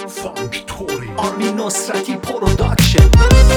فانکتوری آرمین نصرتی پروداکشن.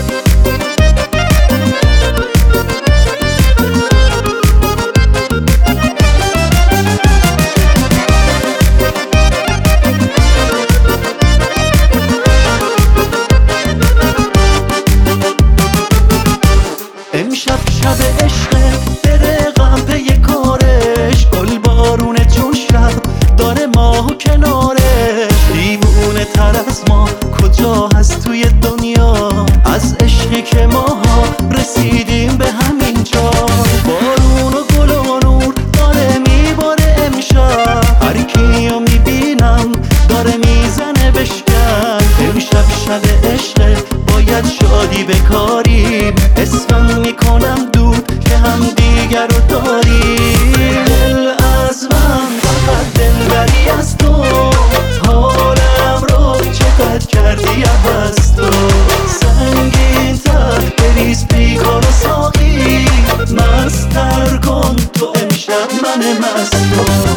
امشب شب عشقه برقم پی کارش، گل بارونه چون شب داره ماه و کنارش. دیوونه تر از ما کجا هست توی دنیا، از عشقی که ماها رسیدیم به همین جا. بارون و گل و نور داره میباره امشب، هر کیو میبینم داره میزنه بشکن. امشب شب عشقه باید شادی بکاریم، اسمم میکنم دود که هم دیگر رو داریم. دل از من فقط دلبری از تو، حالم رو چقدر کردی عوض تو. سنگین تر بریز پیکار و ساقی، مستر کن تو امشب من مست رو.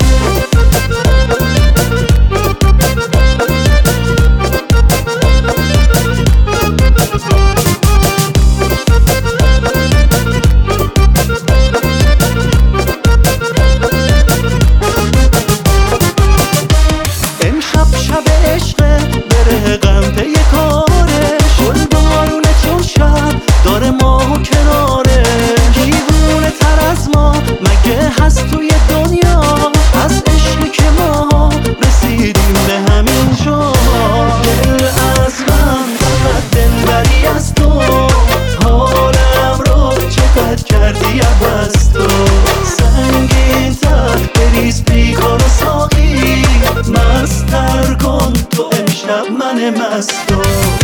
شب عشقه بره غم پی کارش، گل بارونه چون شب داره ماه و کنارش. دیوونه تر از ما مگه هست توی دنیا، از عشقی که ما رسیدیم به همین جا. دل از من فقط دلبری از تو، حالم رو چقدر کردی عوض تو. سنگین تر بریز پیکار و ساقی، مستر کن تو امشب من مستو.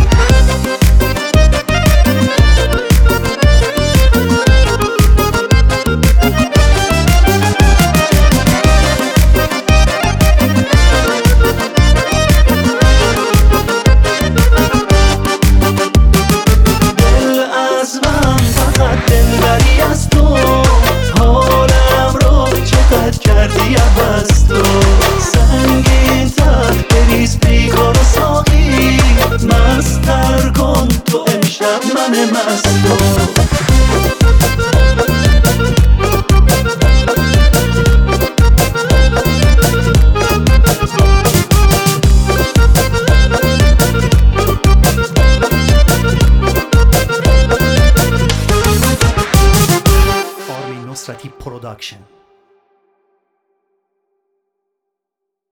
دل از من فقط دلبری از تو، حالم رو چقدر کردی عوض تو. سنگین تر بریز پیکار و ساقی، مستر کن تو امشب من مستو. آرمین نصرتی پروداکشن.